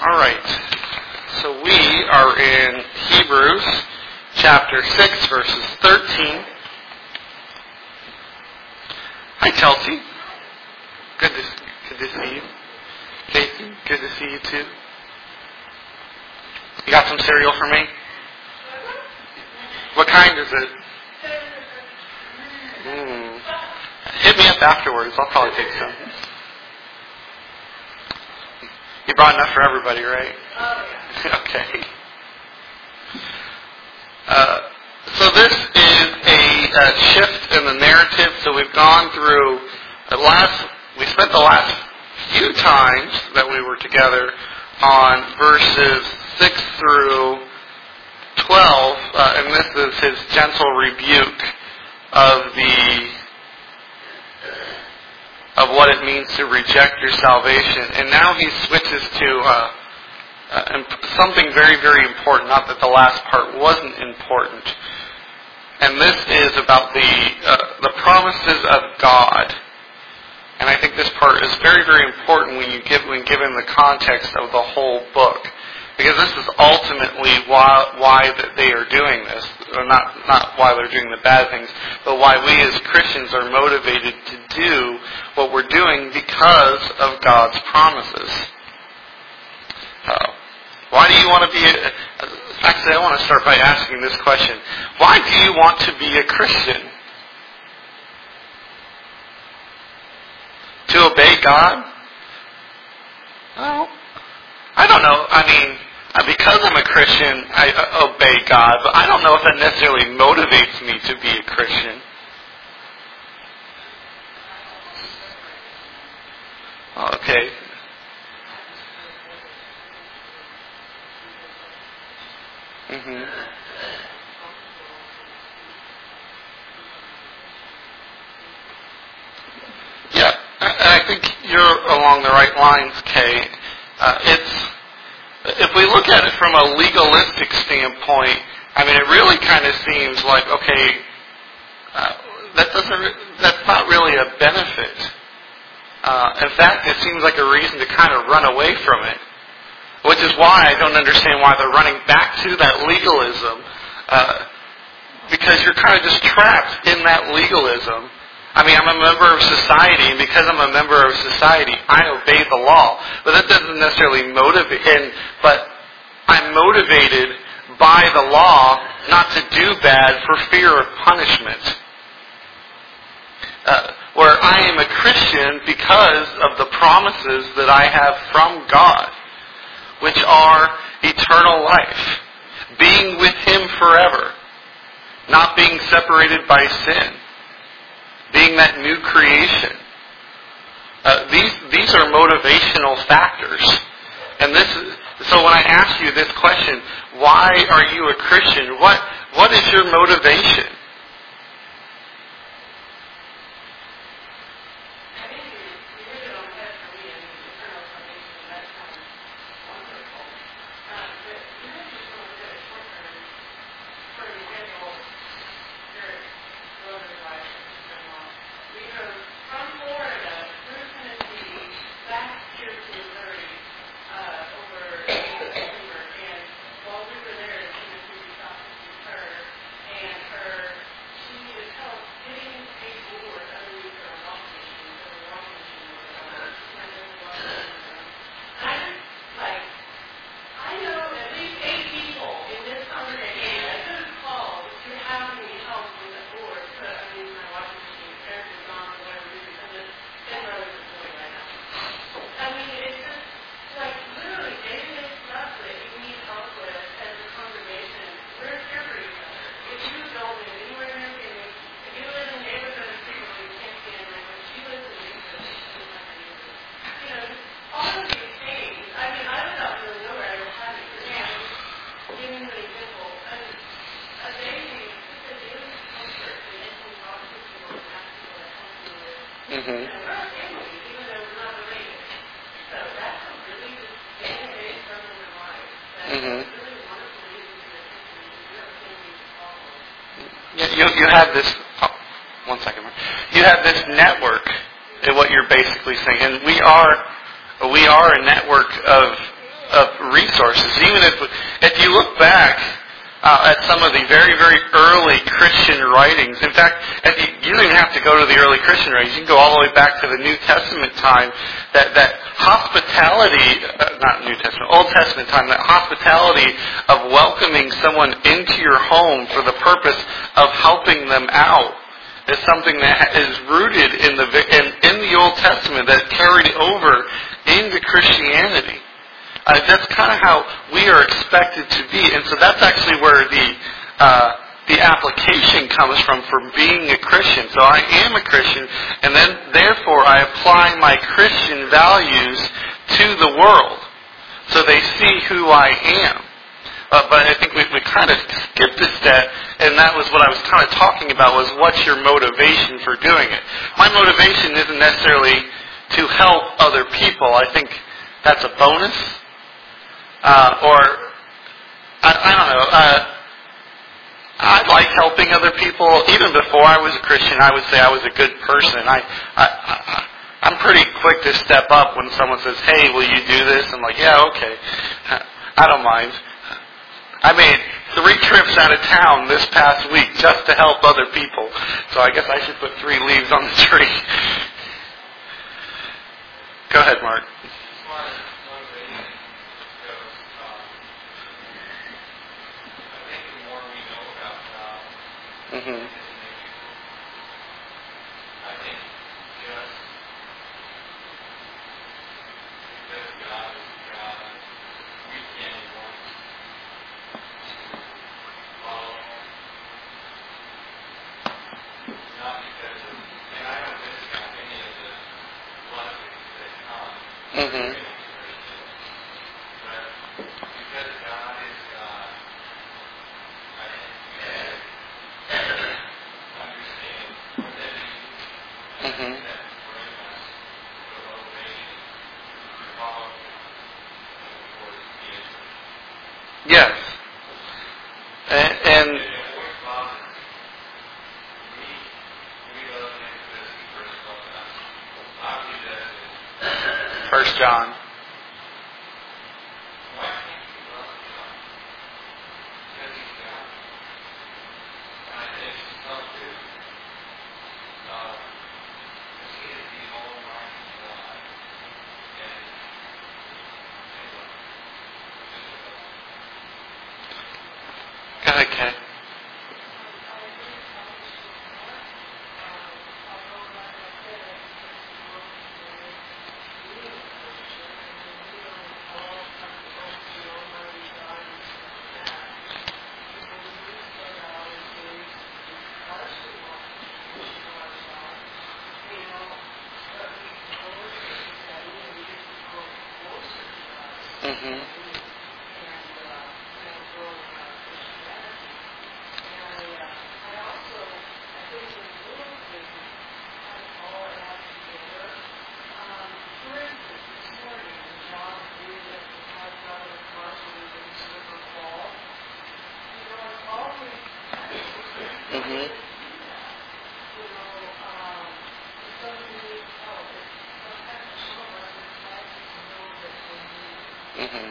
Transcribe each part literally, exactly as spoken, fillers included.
All right. So we are in Hebrews chapter six, verses thirteen. Hi, Chelsea. Good to, good to see you. Casey, good to see you too. You got some cereal for me? What kind is it? Mm. Hit me up afterwards. I'll probably take some. You brought enough for everybody, right? Okay. Uh, so this is a, a shift in the narrative. So we've gone through the last. We spent the last few times that we were together on verses six through twelve, uh, and this is his gentle rebuke of the of what it means to reject your salvation. And now he switches to uh, uh, something very, very important. Not that the last part wasn't important. And this is about the uh, the promises of God. And I think this part is very, very important when you give when given the context of the whole book. Because this is ultimately why why that they are doing this. Or not, not why they're doing the bad things, but why we as Christians are motivated to do what we're doing because of God's promises. Uh, why do you want to be a... Actually, I want to start by asking this question. Why do you want to be a Christian? To obey God? Well, I don't know. I mean... Because I'm a Christian, I obey God, but I don't know if that necessarily motivates me to be a Christian. Okay. Mm-hmm. Yeah, I think you're along the right lines, Kay. Uh, it's If we look at it from a legalistic standpoint, I mean, it really kind of seems like, okay, uh, that doesn't, re- that's not really a benefit. Uh, in fact, it seems like a reason to kind of run away from it, which is why I don't understand why they're running back to that legalism, uh, because you're kind of just trapped in that legalism. I mean, I'm a member of society, and because I'm a member of society, I obey the law. But that doesn't necessarily motivate, and, but I'm motivated by the law not to do bad for fear of punishment. Uh, where I am a Christian because of the promises that I have from God, which are eternal life, being with Him forever, not being separated by sin, being that new creation. Uh, these these are motivational factors. And this is, so when I ask you this question, why are you a Christian? What what is your motivation? You, you have this, oh, one second. You have this network, is what you're basically saying. And we are, we are a network of, of resources. Even if if you look back uh, at some of the very, very early Christian writings, in fact, if you, you don't even have to go to the early Christian writings. You can go all the way back to the New Testament time. That that hospitality, uh, not New Testament, Old Testament time. That hospitality of welcoming someone into your home for the purpose of helping them out is something that is rooted in the in, in the Old Testament that carried over into Christianity. Uh, that's kind of how we are expected to be, and so that's actually where the uh, the application comes from for being a Christian. So I am a Christian, and then therefore I apply my Christian values to the world, so they see who I am. Uh, but I think we, we kind of skipped a step, and that was what I was kind of talking about, was what's your motivation for doing it. My motivation isn't necessarily to help other people. I think that's a bonus. Uh, or, I, I don't know, uh, I like helping other people. Even before I was a Christian, I would say I was a good person. I, I, I, I'm pretty quick to step up when someone says, hey, will you do this? I'm like, yeah, okay. I don't mind. I made three trips out of town this past week just to help other people. So I guess I should put three leaves on the tree. Go ahead, Mark. Mm-hmm. Mm-hmm. Mm-hmm. Yes. And, and First John. Go ahead, Kay. Mm-hmm. Mm-hmm. Mm-hmm.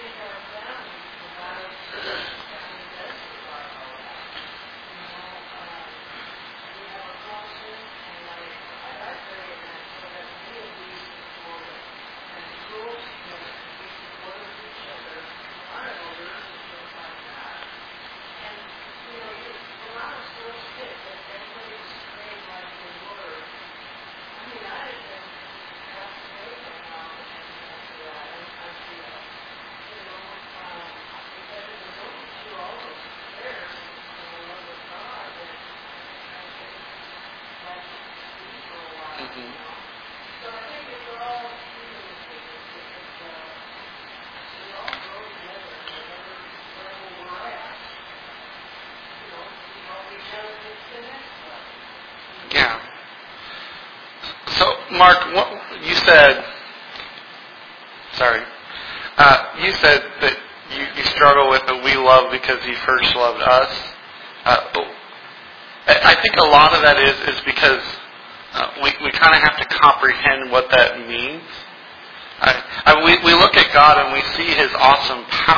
Yeah. So, Mark, what you said, sorry, uh, you said that you, you struggle with the we love because he first loved us. Uh, I think a lot of that is, is because uh, we, we kind of have to comprehend what that means. I, I, we, we look at God and we see his awesome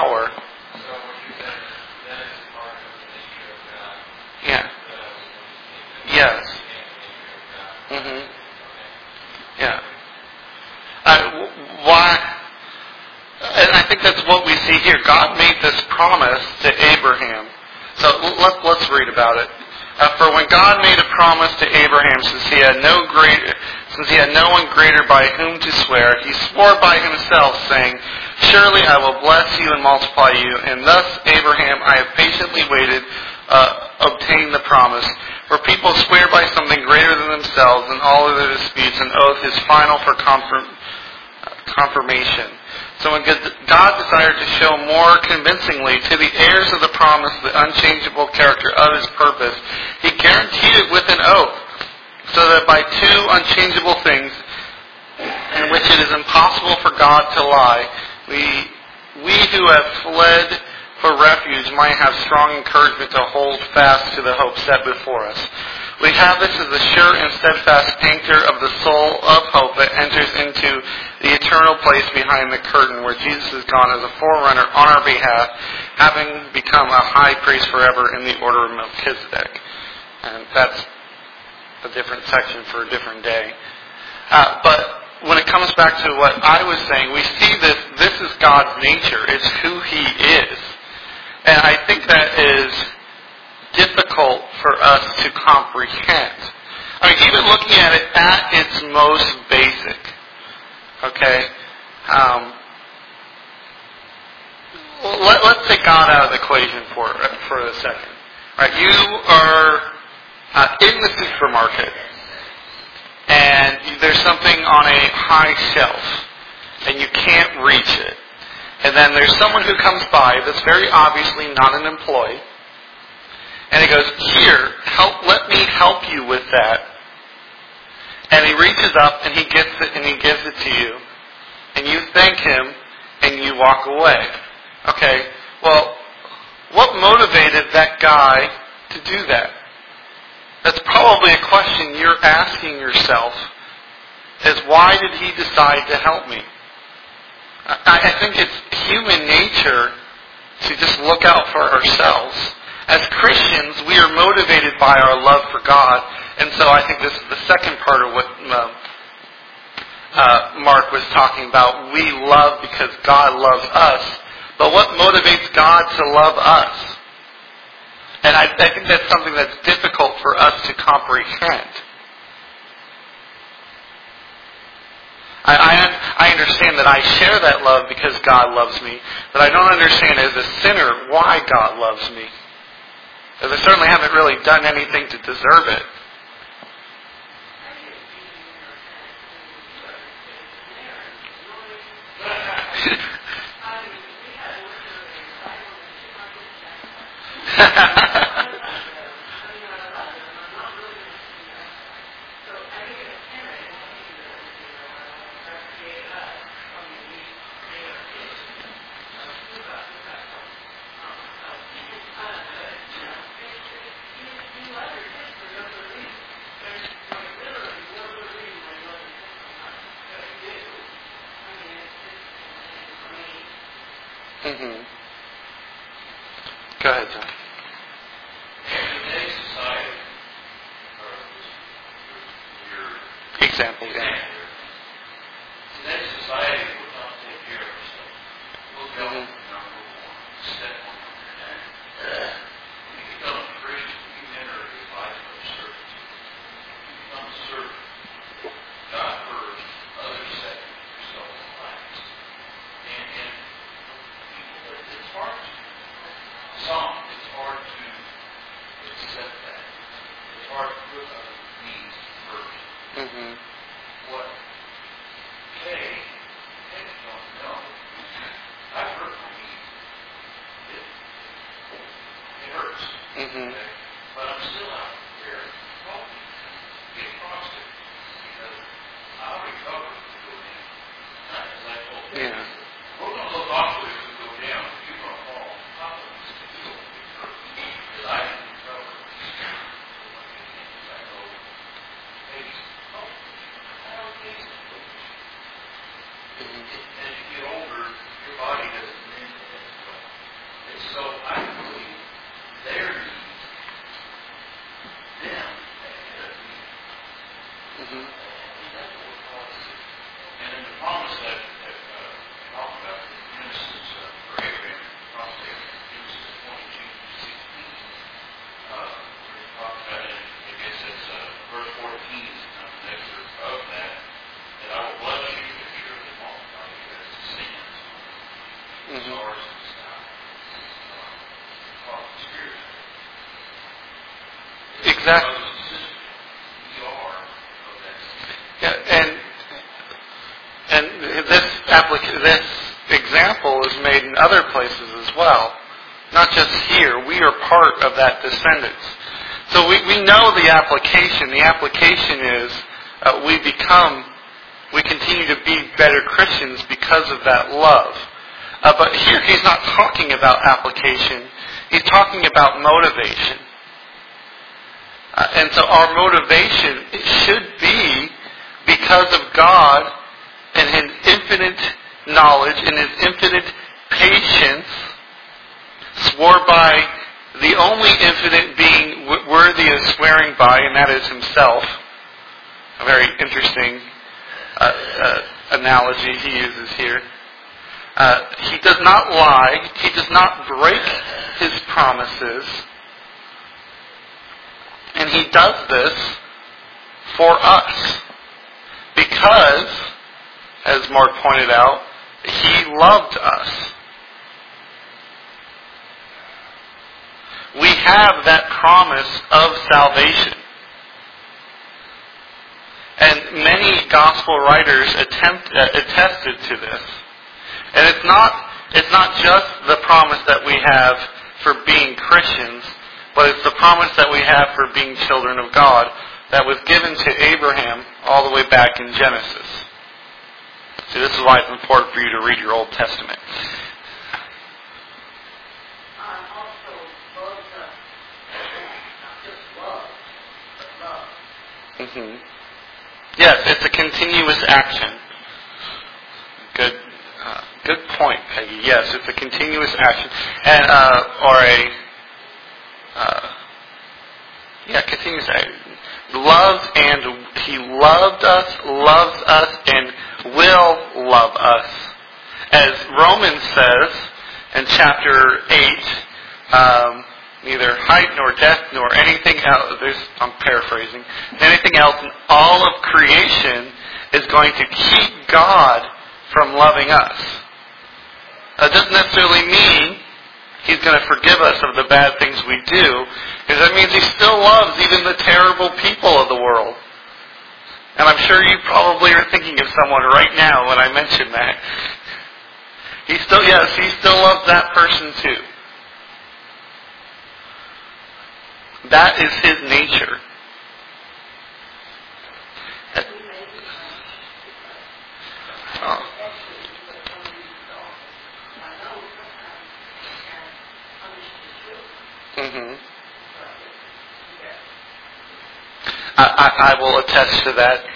I think that's what we see here. God made this promise to Abraham. So let, let's read about it. Uh, for when God made a promise to Abraham, since he had no greater, since he had no one greater by whom to swear, he swore by himself, saying, "Surely I will bless you and multiply you." And thus, Abraham, I have patiently waited, uh, obtain the promise. For people swear by something greater than themselves, and all of their disputes, an oath is final for confirm, uh, confirmation. So when God desired to show more convincingly to the heirs of the promise the unchangeable character of His purpose, He guaranteed it with an oath, so that by two unchangeable things, in which it is impossible for God to lie, we, we who have fled for refuge might have strong encouragement to hold fast to the hope set before us. We have this as a sure and steadfast anchor of the soul of hope that enters into the eternal place behind the curtain, where Jesus has gone as a forerunner on our behalf, having become a high priest forever in the order of Melchizedek. And that's a different section for a different day. Uh, but when it comes back to what I was saying, we see this, this is God's nature. It's who He is. And I think that is difficult for us to comprehend. I mean, even looking at it at its most basic. Okay? Um, let, let's take God out of the equation for, for a second. All right, you are uh, in the supermarket, and there's something on a high shelf, and you can't reach it. And then there's someone who comes by that's very obviously not an employee, and he goes, "Here, help, let me help you with that." And he reaches up and he gets it and he gives it to you. And you thank him and you walk away. Okay, well, what motivated that guy to do that? That's probably a question you're asking yourself, is why did he decide to help me? I, I think it's human nature to just look out for ourselves. As Christians, we are motivated by our love for God. And so I think this is the second part of what uh, uh, Mark was talking about. We love because God loves us. But what motivates God to love us? And I, I think that's something that's difficult for us to comprehend. I, I, I understand that I share that love because God loves me, but I don't understand as a sinner why God loves me. Because I certainly haven't really done anything to deserve it. Mm-hmm. Go ahead, John. In today's society, or your Example, yeah. Today's society will not take care of itself. We'll go Mm-hmm. number one, step one. When you become a Christian, you enter a life of service. You become a servant. God first, others second, yourself last. And, and it's hard to, some, it's hard to accept that. It's hard to put other needs first. Mm-hmm. What Kay, Kay don't know. I've hurt my knee. It, it hurts. Mm-hmm. Okay? But I'm still out there helping get across it because I'll recover if we go down. Not as I told you. Yeah. We're going to look awkward if we go down. You're going to fall on top of us if you don't get hurt. Because I can recover. I know, hey, oh, I don't think so. Mm-hmm. As you get older, your body doesn't mend as well. And so I believe their needs It's ours, it's not. Uh, spiritual. Exactly. Brothers and sisters, we are of that seed. Yeah, and and this applica- this example is made in other places as well, not just here. We are part of that descendants. So we, we know the application. The application is uh, we become, we continue to be better Christians because of that love. Uh, but here he's not talking about application. He's talking about motivation. Uh, and so our motivation should be because of God and His infinite knowledge and His infinite patience, swore by the only infinite being w- worthy of swearing by, and that is Himself. A very interesting uh, uh, analogy He uses here. Uh, he does not lie. He does not break His promises. And He does this for us. Because, as Mark pointed out, He loved us. We have that promise of salvation. And many gospel writers attempt, uh, attested to this. And it's not, it's not just the promise that we have for being Christians, but it's the promise that we have for being children of God that was given to Abraham all the way back in Genesis. See, this is why it's important for you to read your Old Testament. Mm-hmm. Yes, it's a continuous action. Good, uh, good point, Peggy. Yes, it's a continuous action, and uh, or a uh, yeah, continuous action. Love, and He loved us, loves us, and will love us, as Romans says in chapter eight. Um, Neither height nor depth nor anything else, there's, I'm paraphrasing, anything else in all of creation is going to keep God from loving us. That doesn't necessarily mean He's going to forgive us of the bad things we do, because that means He still loves even the terrible people of the world. And I'm sure you probably are thinking of someone right now when I mention that. He still, yes, He still loves that person too. That is His nature. Oh. Mm-hmm. I, I, I will attest to that.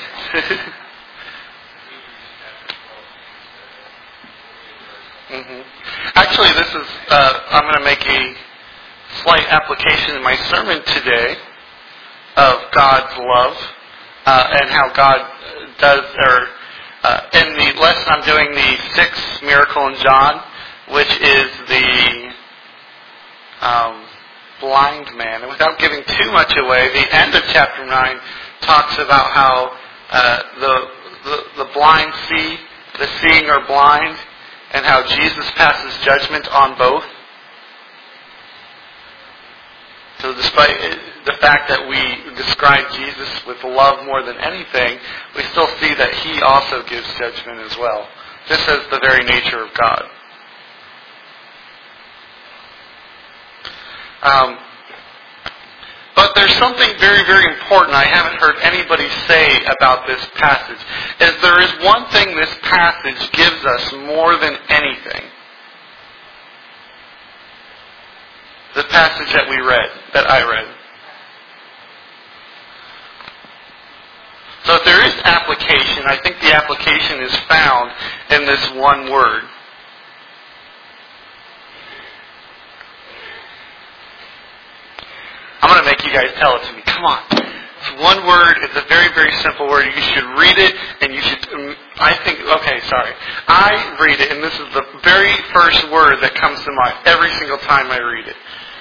mm-hmm. Actually, this is, uh, I'm going to make a slight application in my sermon today of God's love uh, and how God does, or uh, in the lesson I'm doing the sixth miracle in John, which is the um, blind man. And without giving too much away, the end of chapter nine talks about how uh, the, the the blind see, the seeing are blind, and how Jesus passes judgment on both. So despite the fact that we describe Jesus with love more than anything, we still see that He also gives judgment as well, just as the very nature of God. Um, but there's something very, very important I haven't heard anybody say about this passage, is there is one thing this passage gives us more than anything. The passage that we read, that I read. So if there is application, I think the application is found in this one word. I'm going to make you guys tell it to me. Come on. It's one word. It's a very, very simple word. You should read it, and you should, um, I think, okay, sorry. I read it, and this is the very first word that comes to mind every single time I read it.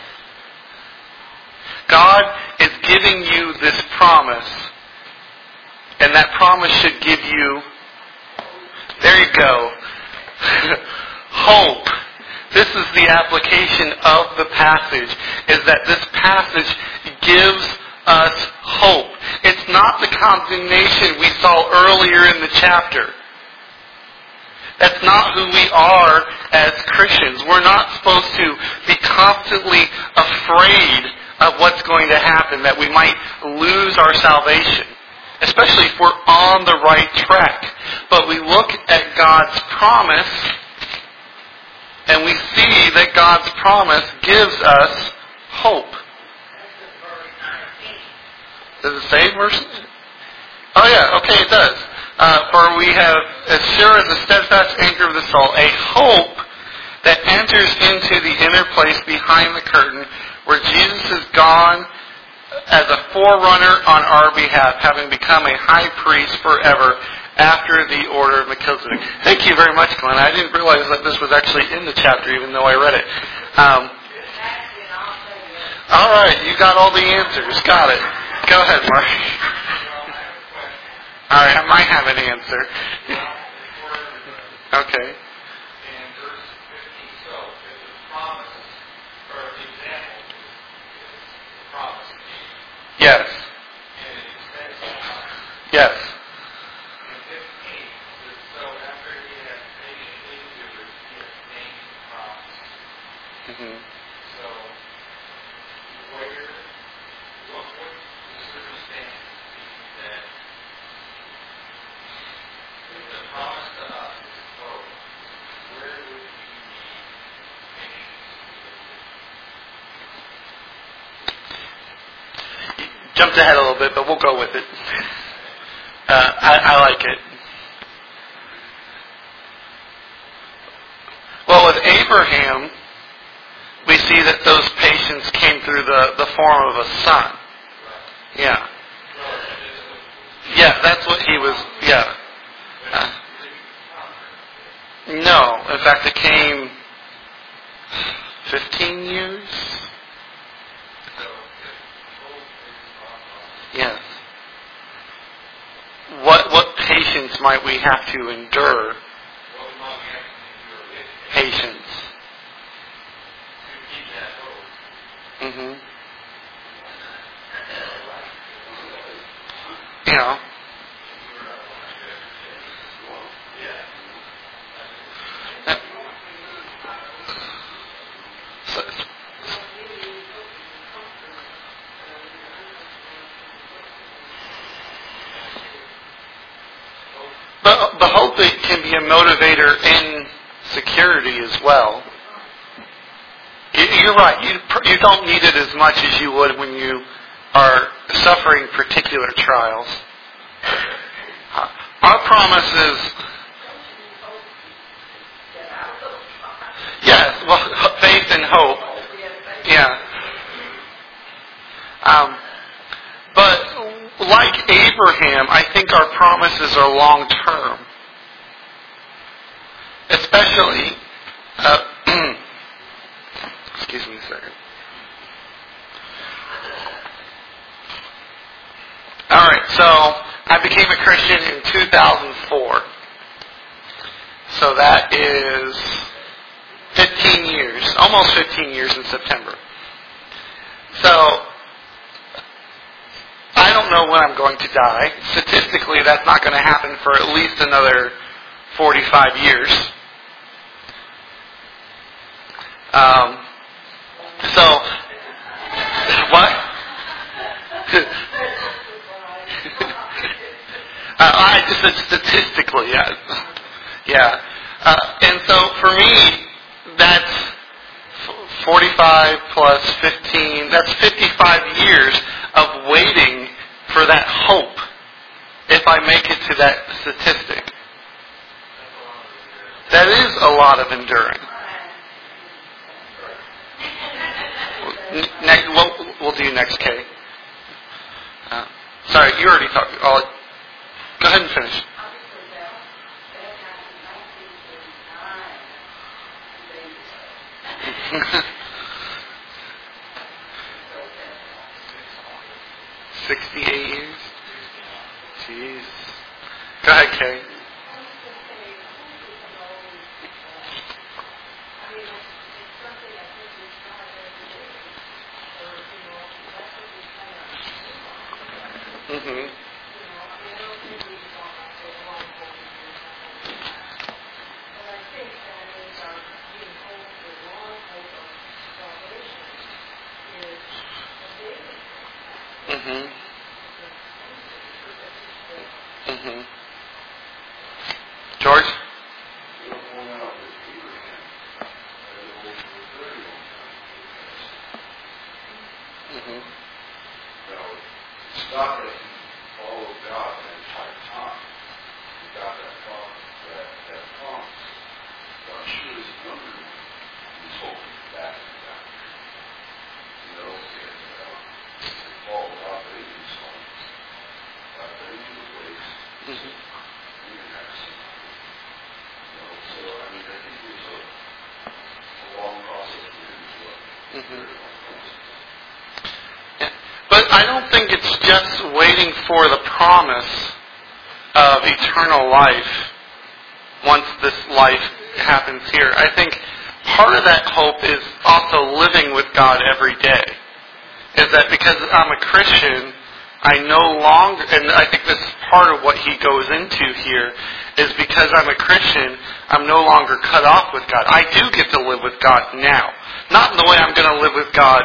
God is giving you this promise, and that promise should give you, there you go, hope. This is the application of the passage, is that this passage gives us hope. It's not the condemnation we saw earlier in the chapter. That's not who we are as Christians. We're not supposed to be constantly afraid of what's going to happen, that we might lose our salvation, especially if we're on the right track. But we look at God's promise, and we see that God's promise gives us hope. Does it say verse? Oh yeah, okay, it does. Uh, for we have, as sure as a steadfast anchor of the soul, a hope that enters into the inner place behind the curtain, where Jesus is gone as a forerunner on our behalf, having become a high priest forever after the order of Melchizedek. Thank you very much, Glenn. I didn't realize that this was actually in the chapter, even though I read it. Um, all right, you got all the answers. Got it. Go ahead, Mark. All right, I might have an answer. Okay. And verse fifteen, so if the promise, or the example is promise. Yes. And it extends to us. Yes. And fifteen says, so after he had patiently endured, he has named the promise. Mm-hmm. So, where, what would the circumstance be that if the promise to us is closed, where would we be patient? You jumped ahead a little bit, but we'll go with it. Uh, I, I like it. Well, with Abraham, we see that those patients came through the, the form of a son. Yeah. Yeah, that's what he was, yeah. Uh, no, in fact it came fifteen years. Yes. What what patience might we have to endure? Patience. Mm-hmm. You know. So, but, but hope it can be a motivator in security as well. You're right. You you don't need it as much as you would when you are suffering particular trials. Our promise is, yes, well, faith and hope. Yeah. Um, but like Abraham, I think our promises are long term. Especially, uh, excuse me a second. Alright, so I became a Christian in two thousand four. So that is fifteen years, almost fifteen years in September. So, I don't know when I'm going to die. Statistically, that's not going to happen for at least another forty-five years. Um, so, what? uh, I just said statistically, yeah. Yeah. Uh, and so for me, that's forty-five plus fifteen, that's fifty-five years of waiting for that hope if I make it to that statistic. That is a lot of enduring. Next, we'll, we'll do next, Kay. Uh, sorry, you already talked. I'll, go ahead and finish. Sixty-eight years. Jeez. Go ahead, Kay. Mm-hmm. Mm-hmm. Mm-hmm. George? Mm-hmm. Now, it's not that he followed God that entire time. He got that promise. That, that promise. But I'm sure his younger man, he's hoping back and back. You know, and uh, they followed God, but he was home. God, but he was raised. Mm-hmm. We didn't have to see him. You know, so, I mean, I think it was a, a long process for him as well. Mm-hmm. Very long process. Yeah. But I don't think it's just waiting for the promise of eternal life once this life happens here. I think part of that hope is also living with God every day. Is that because I'm a Christian, I no longer, and I think this is part of what he goes into here, is because I'm a Christian, I'm no longer cut off with God. I do get to live with God now. Not in the way I'm going to live with God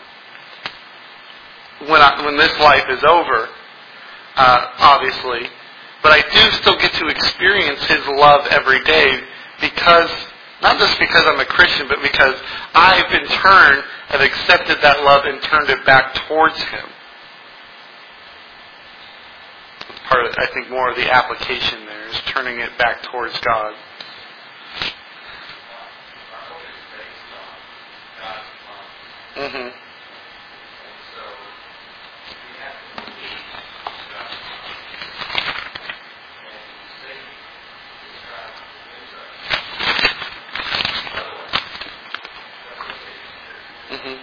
when I, when this life is over, uh, obviously. But I do still get to experience his love every day because, not just because I'm a Christian, but because I've in turn have accepted that love and turned it back towards him. It's part of, I think, more of the application there is turning it back towards God. Mm-hmm. Mm-hmm.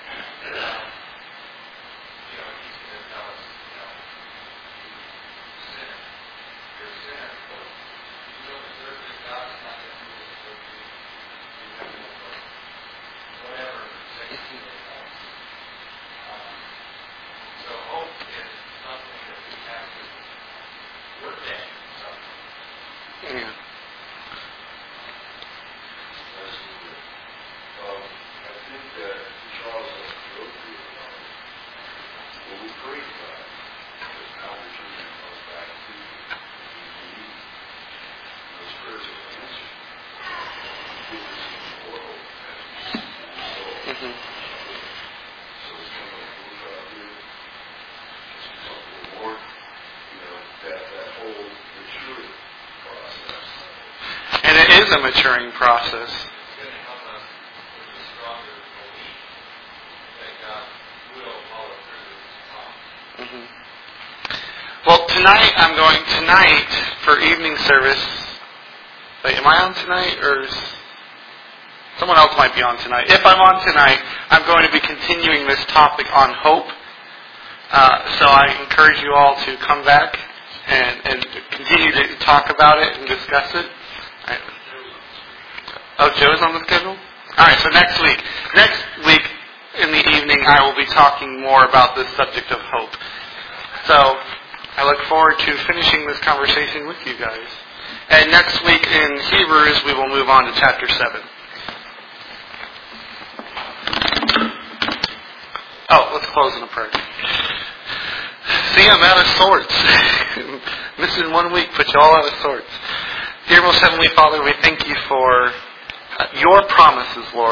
Yeah. Um, I think that Charles has to go through it. Um, when we pray to God, because now we're turning us back to Him, we believe those prayers are answered. He gives us even more hope as we see the result. Mm-hmm. So it's kind of like we'll try to do as we talk to the Lord, you know, that, that whole maturity process. And it is a maturing process. Mm-hmm. Well, tonight I'm going tonight for evening service. Wait, am I on tonight or is someone else might be on tonight? If I'm on tonight, I'm going to be continuing this topic on hope. Uh, so I encourage you all to come back and, and continue to talk about it and discuss it. Right. Oh, Joe's on the schedule? All right, so next week. Next week in the evening, I will be talking more about this subject of hope. So I look forward to finishing this conversation with you guys. And next week in Hebrews, we will move on to chapter seven. Oh, let's close in a prayer. See, I'm out of sorts. Missing one week, put you all out of sorts. Dear most Heavenly Father, we thank you for your promises, Lord.